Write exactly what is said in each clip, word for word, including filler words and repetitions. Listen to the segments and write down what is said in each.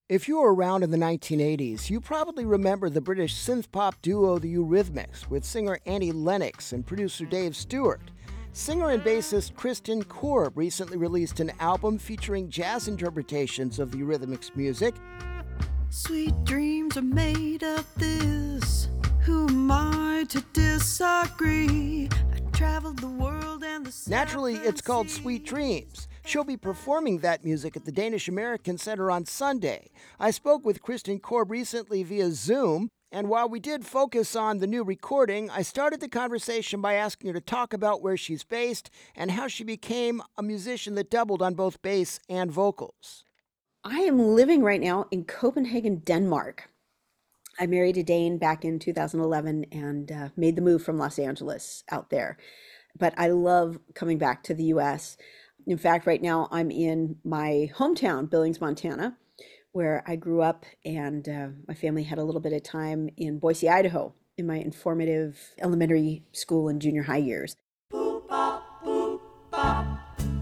If you were around in the nineteen eighties, you probably remember the British synth pop duo the Eurythmics with singer Annie Lennox and producer Dave Stewart. Singer and bassist Kristen Korb recently released an album featuring jazz interpretations of the Eurythmics music. Sweet dreams are made of this. Who am I to disagree? I traveled the world and the Naturally, it's called Sweet Dreams. She'll be performing that music at the Danish American Center on Sunday. I spoke with Kristen Korb recently via Zoom, and while we did focus on the new recording, I started the conversation by asking her to talk about where she's based and how she became a musician that doubled on both bass and vocals. I am living right now in Copenhagen, Denmark. I married a Dane back in two thousand eleven and uh, made the move from Los Angeles out there. But I love coming back to the U S. In fact, right now I'm in my hometown, Billings, Montana, where I grew up, and uh, my family had a little bit of time in Boise, Idaho, in my informative elementary school and junior high years. Boop, bop, boop, bop.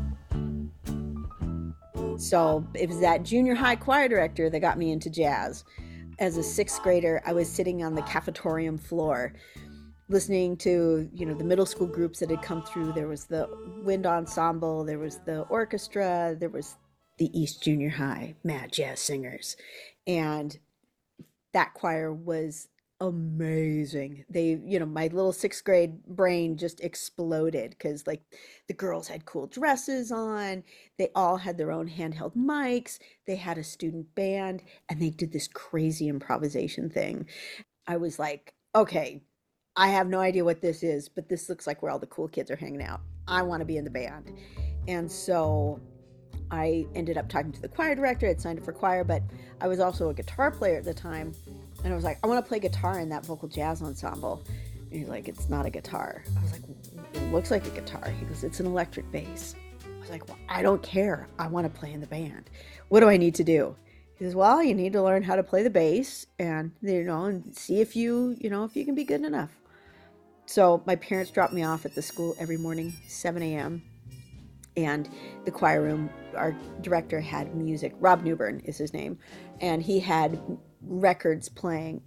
So it was that junior high choir director that got me into jazz. As a sixth grader, I was sitting on the cafetorium floor listening to, you know, the middle school groups that had come through. There was the wind ensemble, there was the orchestra, there was the East Junior High Mad Jazz Singers. And that choir was amazing. They, you know, my little sixth grade brain just exploded because, like, the girls had cool dresses on. They all had their own handheld mics. They had a student band, and they did this crazy improvisation thing. I was like, okay, I have no idea what this is, but this looks like where all the cool kids are hanging out. I want to be in the band. And so I ended up talking to the choir director. I'd signed up for choir, but I was also a guitar player at the time. And I was like, I want to play guitar in that vocal jazz ensemble. And he's like, it's not a guitar. I was like, it looks like a guitar. He goes, it's an electric bass. I was like, well, I don't care. I want to play in the band. What do I need to do? He says, well, you need to learn how to play the bass and, you know, and see if you, you know, if you can be good enough. So my parents dropped me off at the school every morning, seven a.m. And the choir room, our director had music. Rob Newbern is his name. And he had records playing.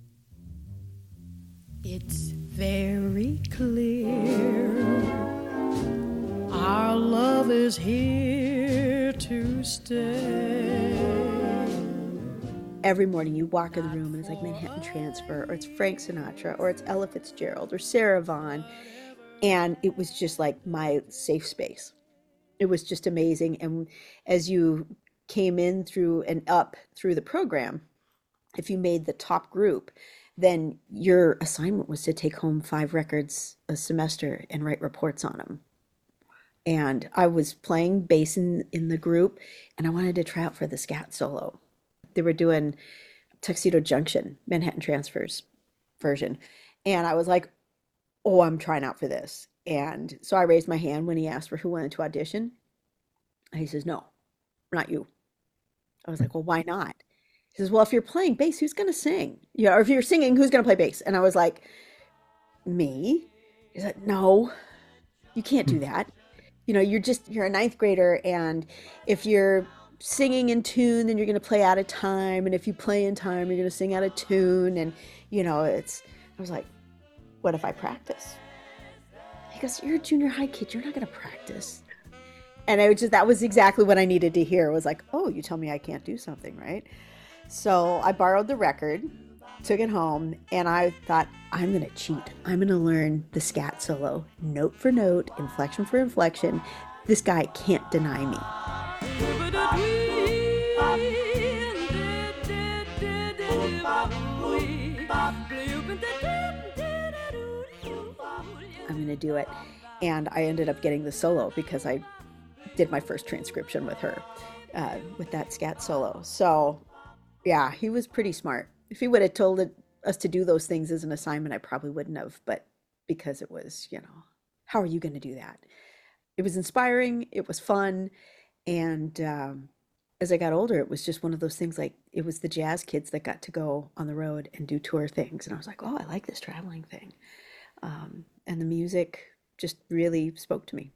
It's very clear our love is here to stay. Every morning you walk in the room and it's like Manhattan Transfer, or it's Frank Sinatra, or it's Ella Fitzgerald, or Sarah Vaughan. And it was just like my safe space. It was just amazing. And as you came in through and up through the program, if you made the top group, then your assignment was to take home five records a semester and write reports on them. And I was playing bass in, in the group, and I wanted to try out for the scat solo. They were doing Tuxedo Junction, Manhattan Transfer's version. And I was like, oh, I'm trying out for this. And so I raised my hand when he asked for who wanted to audition. And he says, no, not you. I was like, well, why not? He says, well, if you're playing bass, who's going to sing? You know, or if you're singing, who's going to play bass? And I was like, me? He said, no, you can't do that. You know, you're just, you're a ninth grader. And if you're singing in tune, then you're going to play out of time. And if you play in time, you're going to sing out of tune. And, you know, it's, I was like, what if I practice? He goes, you're a junior high kid. You're not going to practice. And I was just, that was exactly what I needed to hear. It was like, oh, you tell me I can't do something, right? So I borrowed the record, took it home, and I thought, I'm going to cheat. I'm going to learn the scat solo, note for note, inflection for inflection. This guy can't deny me. I'm going to do it. And I ended up getting the solo because I did my first transcription with her, uh, with that scat solo. So yeah, he was pretty smart. If he would have told it, us to do those things as an assignment, I probably wouldn't have. But because it was, you know, how are you going to do that? It was inspiring. It was fun. And um, as I got older, it was just one of those things, like it was the jazz kids that got to go on the road and do tour things. And I was like, oh, I like this traveling thing. Um, and the music just really spoke to me.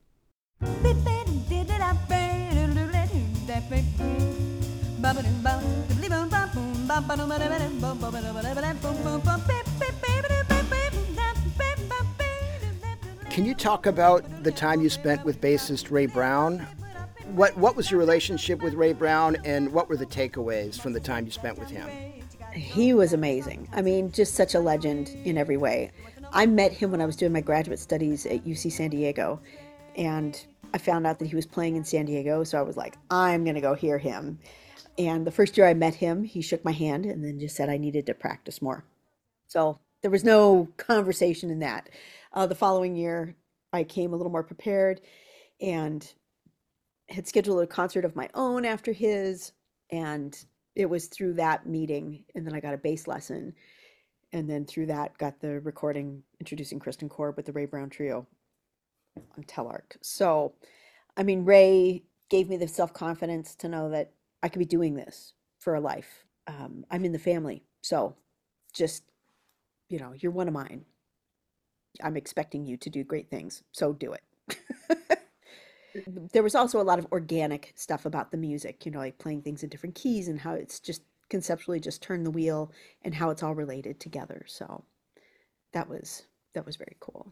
Can you talk about the time you spent with bassist Ray Brown? What what was your relationship with Ray Brown, and what were the takeaways from the time you spent with him? He was amazing. I mean, just such a legend in every way. I met him when I was doing my graduate studies at U C San Diego, and I found out that he was playing in San Diego, so I was like, I'm going to go hear him. And the first year I met him, he shook my hand and then just said I needed to practice more. So there was no conversation in that. Uh, the following year, I came a little more prepared and had scheduled a concert of my own after his, and it was through that meeting, and then I got a bass lesson, and then through that got the recording introducing Kristen Korb with the Ray Brown Trio on Telarc. So, I mean, Ray gave me the self-confidence to know that I could be doing this for a life. Um, I'm in the family, so just, you know, you're one of mine. I'm expecting you to do great things, so do it. There was also a lot of organic stuff about the music, you know, like playing things in different keys and how it's just conceptually just turn the wheel and how it's all related together. So that was that was very cool.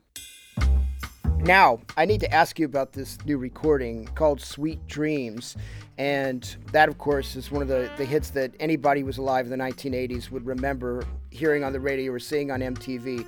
Now, I need to ask you about this new recording called Sweet Dreams. And that, of course, is one of the, the hits that anybody who was alive in the nineteen eighties would remember hearing on the radio or seeing on M T V.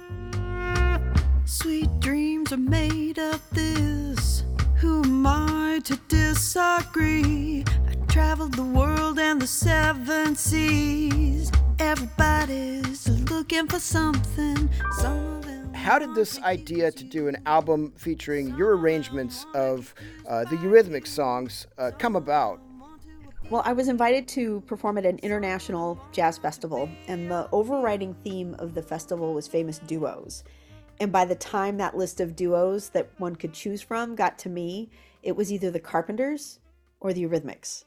Sweet dreams are made of this. Who am I to disagree? I traveled the world and the seven seas. Everybody's looking for something. Some of them. How did this idea to do an album featuring your arrangements of uh, the Eurythmics songs uh, come about? Well, I was invited to perform at an international jazz festival, and the overriding theme of the festival was famous duos. And by the time that list of duos that one could choose from got to me, it was either the Carpenters or the Eurythmics.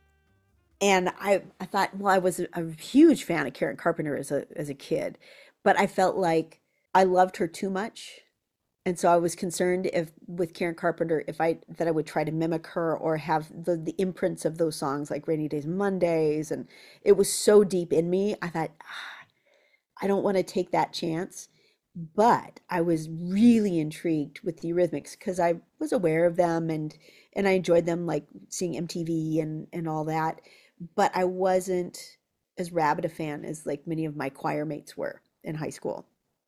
And I, I thought, well, I was a, a huge fan of Karen Carpenter as a as a kid, but I felt like I loved her too much. And so I was concerned if with Karen Carpenter, if I that I would try to mimic her or have the, the imprints of those songs like Rainy Days Mondays. And it was so deep in me. I thought, ah, I don't want to take that chance. But I was really intrigued with the Eurythmics because I was aware of them and and I enjoyed them, like seeing M T V and, and all that. But I wasn't as rabid a fan as like many of my choir mates were in high school.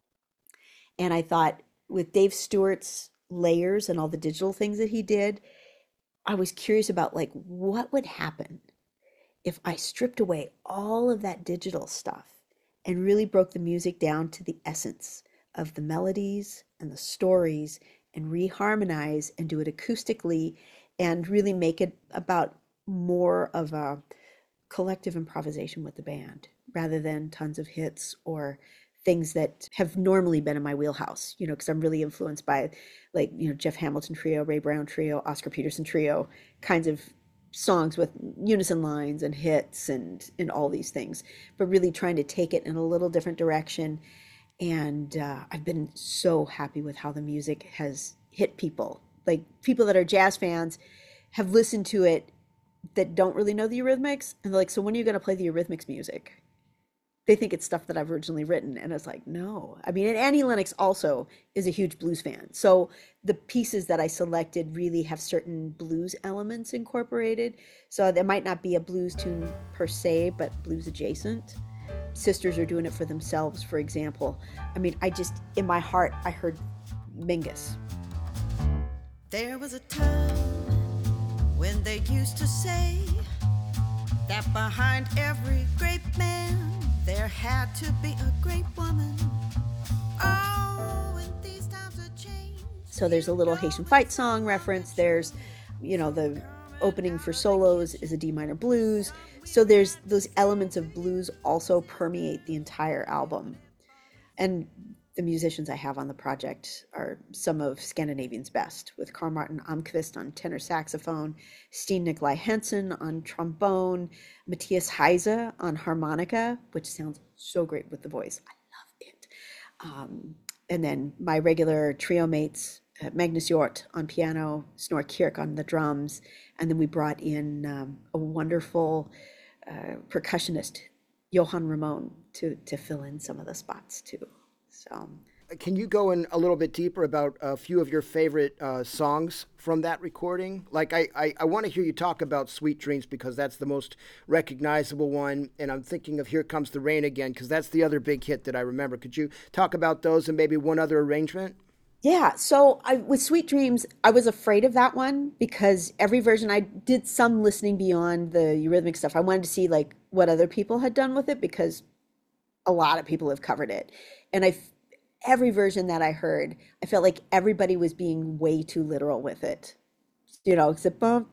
And I thought with Dave Stewart's layers and all the digital things that he did, I was curious about like what would happen if I stripped away all of that digital stuff and really broke the music down to the essence of the melodies and the stories and reharmonize and do it acoustically and really make it about more of a collective improvisation with the band rather than tons of hits or things that have normally been in my wheelhouse, you know, because I'm really influenced by like, you know, Jeff Hamilton Trio, Ray Brown Trio, Oscar Peterson Trio, kinds of songs with unison lines and hits and, and all these things, but really trying to take it in a little different direction. And uh, I've been so happy with how the music has hit people. Like people that are jazz fans have listened to it that don't really know the Eurythmics. And they're like, so when are you going to play the Eurythmics music? They think it's stuff that I've originally written. And it's like, no. I mean, and Annie Lennox also is a huge blues fan. So the pieces that I selected really have certain blues elements incorporated. So there might not be a blues tune per se, but blues adjacent. Sisters are doing it for themselves, for example. I mean, I just, in my heart, I heard Mingus. There was a time when they used to say that behind every great man there had to be a great woman. Oh, and these times have changed. So there's a little Haitian fight song reference. There's, you know, the opening for solos is a D minor blues. So there's those elements of blues also permeate the entire album. And the musicians I have on the project are some of Scandinavian's best, with Carl Martin Almqvist on tenor saxophone, Steen Nikolai Henson on trombone, Matthias Heise on harmonica, which sounds so great with the voice. I love it. Um, and then my regular trio mates, uh, Magnus Hjort on piano, Snorre Kirk on the drums, and then we brought in um, a wonderful uh, percussionist Johan Ramon to to fill in some of the spots too. So Can you go in a little bit deeper about a few of your favorite uh, songs from that recording? Like, I, I, I want to hear you talk about Sweet Dreams because that's the most recognizable one. And I'm thinking of Here Comes the Rain Again because that's the other big hit that I remember. Could you talk about those and maybe one other arrangement? yeah, so I with Sweet Dreams, I was afraid of that one because every version I did some listening beyond the Eurythmic stuff. I wanted to see like what other people had done with it because a lot of people have covered it. And I every version that I heard, I felt like everybody was being way too literal with it. You know, except and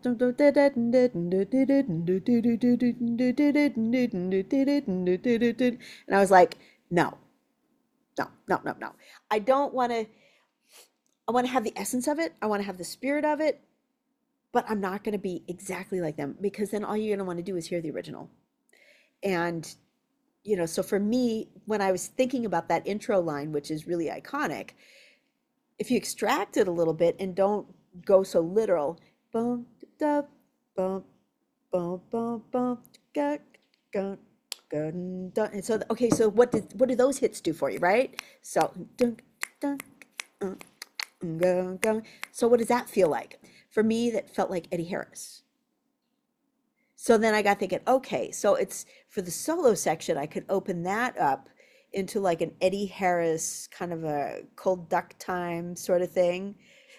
I was like, no, no, no, no, no. I don't want to. I want to have the essence of it. I want to have the spirit of it, but I'm not going to be exactly like them because then all you're going to want to do is hear the original. And you know, so for me, when I was thinking about that intro line, which is really iconic, if you extract it a little bit and don't go so literal, bum, da, bum, bum, bum, bum, ga, ga, ga, da. And so, okay, so what did what do those hits do for you, right? So, dun, dun, uh, ga, ga. So what does that feel like? For me, that felt like Eddie Harris. So then I got thinking, okay, so it's for the solo section, I could open that up into like an Eddie Harris kind of a cold duck time sort of thing.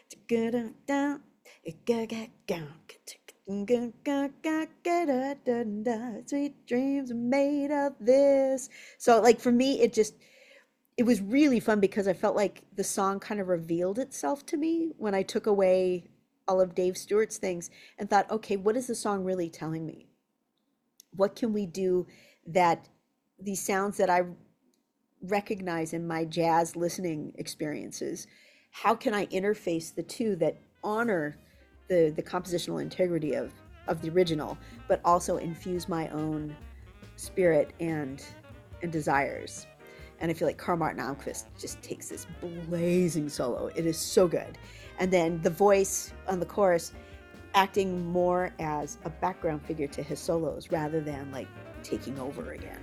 Sweet dreams are made of this. So like for me, it just, it was really fun because I felt like the song kind of revealed itself to me when I took away all of Dave Stewart's things and thought, okay, what is the song really telling me? What can we do that these sounds that I recognize in my jazz listening experiences, how can I interface the two that honor the, the compositional integrity of, of the original, but also infuse my own spirit and, and desires? And I feel like Carl Martin Almquist just takes this blazing solo. It is so good. And then the voice on the chorus acting more as a background figure to his solos rather than like taking over again.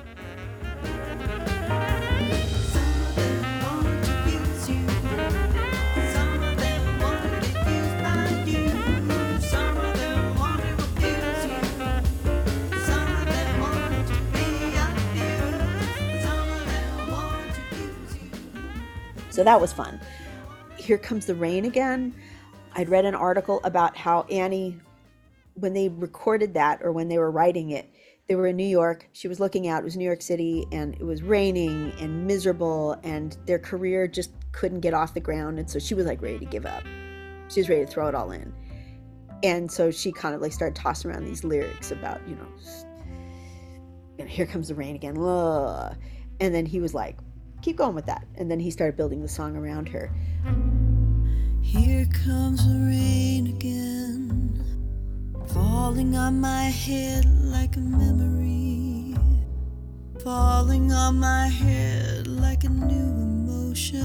So that was fun. Here Comes the Rain Again. I'd read an article about how Annie, when they recorded that or when they were writing it, they were in New York. She was looking out. It was New York City and it was raining and miserable and their career just couldn't get off the ground. And so she was like ready to give up. She was ready to throw it all in. And so she kind of like started tossing around these lyrics about, you know, and here comes the rain again. Ugh. And then he was like, keep going with that. And then he started building the song around her. Here comes the rain again, falling on my head like a memory, falling on my head like a new emotion.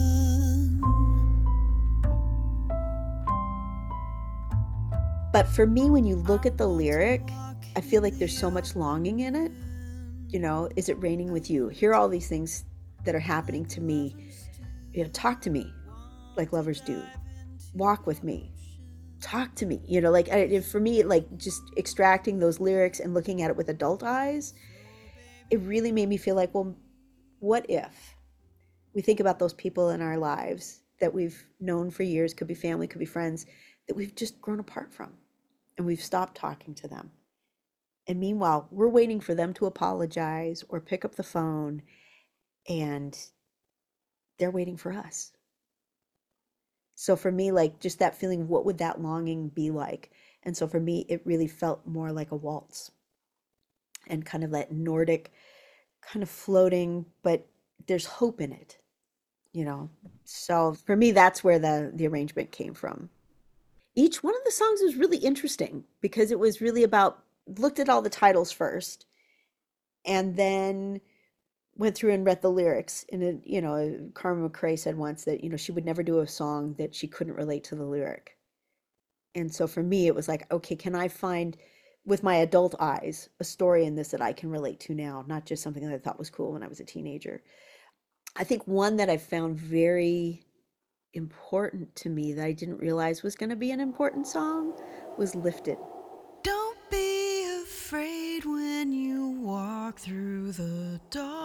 But for me, when you look at the lyric, I feel like there's so much longing in it. You know, is it raining with you? Hear all these things that are happening to me. You know, talk to me like lovers do. Walk with me. Talk to me. You know, like I, for me, like just extracting those lyrics and looking at it with adult eyes, it really made me feel like, well, what if we think about those people in our lives that we've known for years, could be family, could be friends, that we've just grown apart from and we've stopped talking to them. And meanwhile, we're waiting for them to apologize or pick up the phone, and they're waiting for us. So for me, like just that feeling, what would that longing be like? And so for me, it really felt more like a waltz and kind of that Nordic kind of floating, but there's hope in it, you know? So for me, that's where the, the arrangement came from. Each one of the songs was really interesting because it was really about, looked at all the titles first and then went through and read the lyrics. And, it, you know, Carmen McRae said once that, you know, she would never do a song that she couldn't relate to the lyric. And so for me, it was like, okay, can I find with my adult eyes, a story in this that I can relate to now, not just something that I thought was cool when I was a teenager. I think one that I found very important to me that I didn't realize was going to be an important song was Lifted. Don't be afraid when you walk through the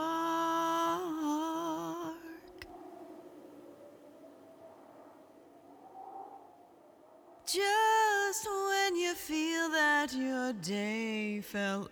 dark. Just when you feel that your day fell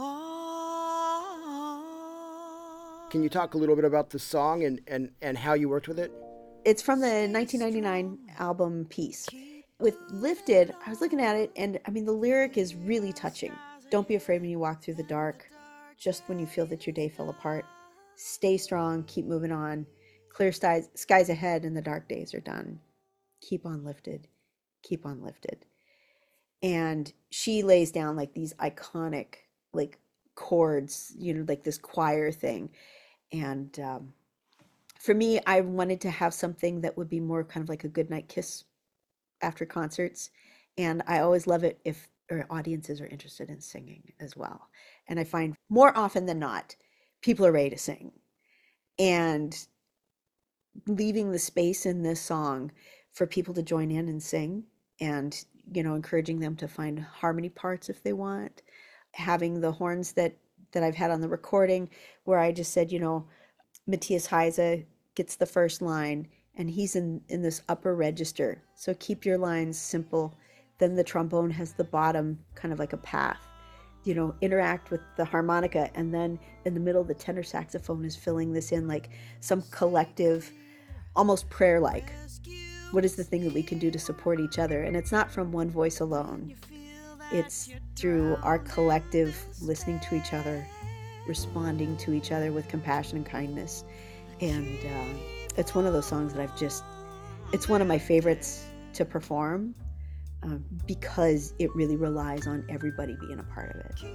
apart. Can you talk a little bit about the song and, and, and how you worked with it? It's from the nineteen ninety-nine album Peace. With Lifted, I was looking at it, and I mean, the lyric is really touching. Don't be afraid when you walk through the dark. Just when you feel that your day fell apart. Stay strong, keep moving on. Clear skies, skies ahead, and the dark days are done. Keep on lifted. Keep on lifted. And she lays down like these iconic like chords, you know, like this choir thing. And um, for me, I wanted to have something that would be more kind of like a goodnight kiss after concerts. And I always love it if or audiences are interested in singing as well. And I find more often than not, people are ready to sing. And leaving the space in this song for people to join in and sing, and, you know, encouraging them to find harmony parts if they want. Having the horns that, that I've had on the recording where I just said, you know, Matthias Heise gets the first line and he's in, in this upper register. So keep your lines simple. Then the trombone has the bottom, kind of like a path. You know, interact with the harmonica, and then in the middle, the tenor saxophone is filling this in like some collective, almost prayer-like. What is the thing that we can do to support each other? And it's not from one voice alone. It's through our collective listening to each other, responding to each other with compassion and kindness. And uh, it's one of those songs that I've just, it's one of my favorites to perform um, because it really relies on everybody being a part of it.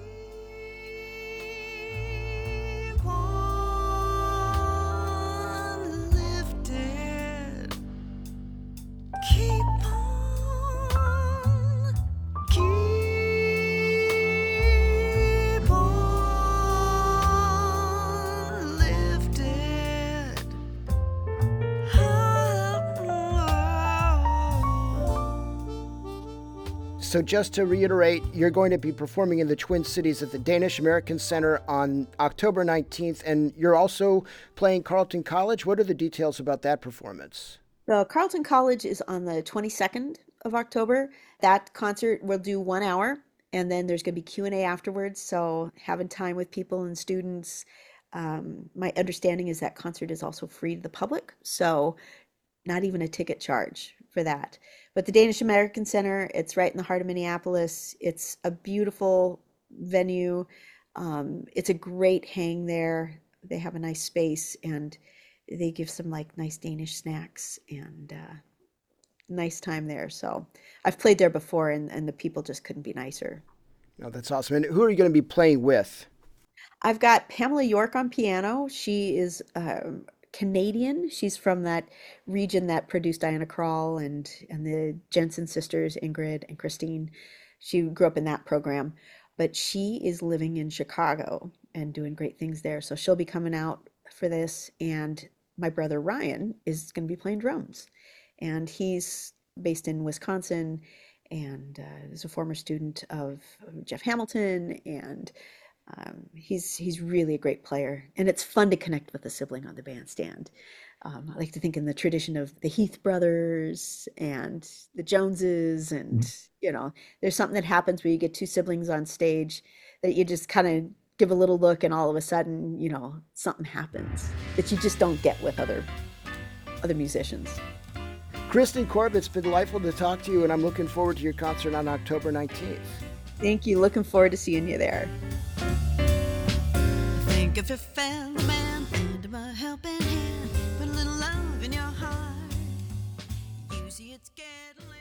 Keep on lifted. Keep on, keep on lifted. So just to reiterate, you're going to be performing in the Twin Cities at the Danish American Center on October nineteenth, and you're also playing Carleton College. What are the details about that performance? The Carleton College is on the twenty-second of October. That concert will do one hour, and then there's going to be Q and A afterwards, so having time with people and students. Um, my understanding is that concert is also free to the public, so not even a ticket charge for that. But the Danish American Center, it's right in the heart of Minneapolis. It's a beautiful venue. Um, it's a great hang there. They have a nice space, and they give some like nice Danish snacks, and uh, nice time there. So I've played there before, and, and the people just couldn't be nicer. Oh, that's awesome. And who are you going to be playing with? I've got Pamela York on piano. She is um, Canadian. She's from that region that produced Diana Krall and and the Jensen sisters, Ingrid and Christine. She grew up in that program, but she is living in Chicago and doing great things there. So she'll be coming out for this, and my brother Ryan is going to be playing drums, and he's based in Wisconsin, and uh, is a former student of Jeff Hamilton, and Um, he's he's really a great player, and it's fun to connect with a sibling on the bandstand. Um, I like to think in the tradition of the Heath brothers and the Joneses, and you know, there's something that happens where you get two siblings on stage that you just kind of give a little look, and all of a sudden, you know, something happens that you just don't get with other other musicians. Kristen Korb, it's been delightful to talk to you, and I'm looking forward to your concert on October nineteenth. Thank you. Looking forward to seeing you there. Think if you found a man, lend him a helping hand, put a little love in your heart. You see, it's getting